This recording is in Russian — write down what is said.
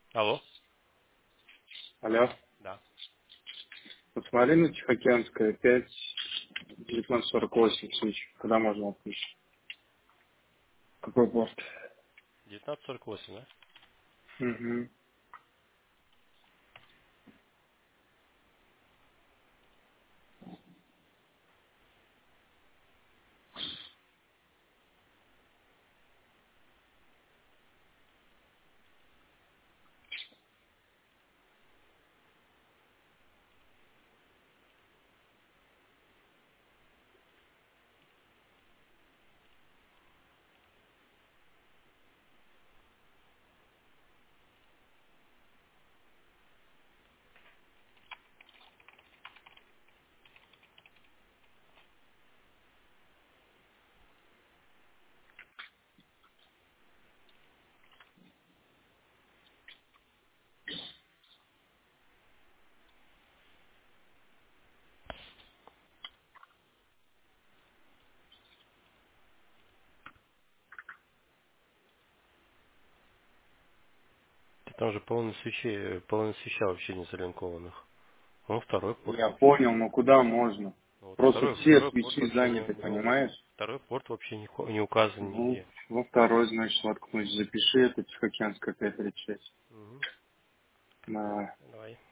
Алло? Алло. Да. Посмотри на Тихоокеанская 5, 1948 случай. Куда можно отпустить? Какой порт? 1948, да? Угу. Да там же половина свеча вообще не залинкованных. Ну, второй порт Я вообще. понял, но куда можно? Вот Просто все второй порт свечи вообще заняты, понимаешь? второй порт вообще не указан Ну, нигде. во второй, значит, воткнуть. Запиши это Тихоокеанская 536. Угу. На Давай.